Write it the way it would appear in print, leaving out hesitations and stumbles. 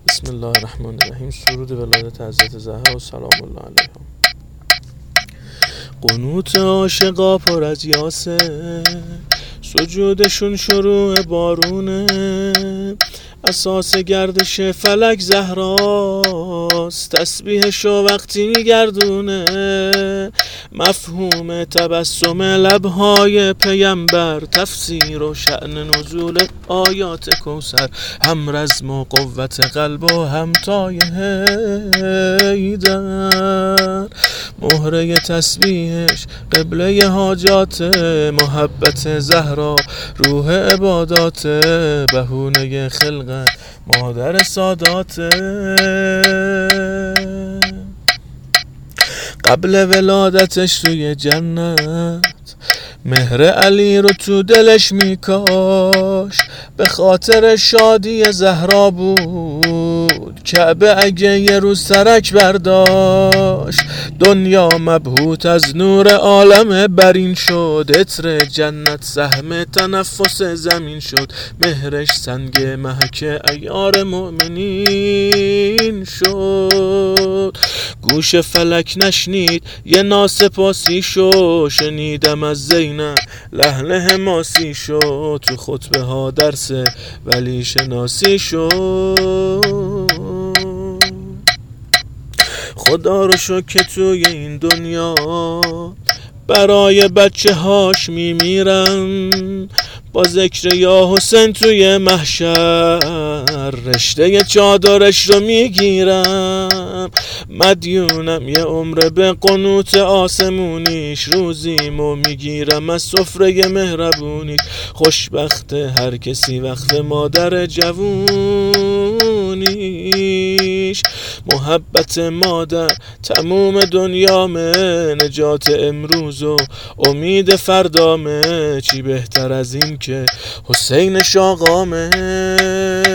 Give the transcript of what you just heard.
بسم الله الرحمن الرحیم. سرود ولادت حضرت زهرا و سلام الله علیها. قنوت عاشقا پر از یاسه، سجودشون شروع بارونه، اساس گردش فلک زهراست، تسبیحشو وقتی میگردونه، مفهوم تبسم لبهای پیمبر، تفسیر و شأن نزول آیات کوثر، هم رزم و قوت قلب و همتای حیدر، مهره تسبیحش قبله حاجات، محبت زهرا روح عبادات، بهونه خلقت مادر سادات. قبل ولادتش توی جنت مهر علی رو تو دلش میکاش، به خاطر شادی زهرا بود کعبه اگه یه روز ترک برداشت، دنیا مبهوت از نور عالم برین شد، عطر جنت سهم تنفس زمین شد، مهرش سنگ محک عیار مؤمنین شد، گوش فلک نشنید یه ناسپاسی شو، شنیدم از زینب لحن حماسی شو، تو خطبه ها درس ولی شناسی شو، خدا رو شکر که توی این دنیا برای بچه هاش میمیرن، با ذکر یا حسین توی محشر رشته چادرش رو میگیرم، مدیونم یه عمر به قنوت آسمونیش، روزیمو میگیرم از سفره مهربونیش، خوشبخت هر کسی وقف مادر جوونیش، محبت مادر تموم دنیامه، نجات امروز و امید فردامه، چی بهتر از این که حسین شاقامه.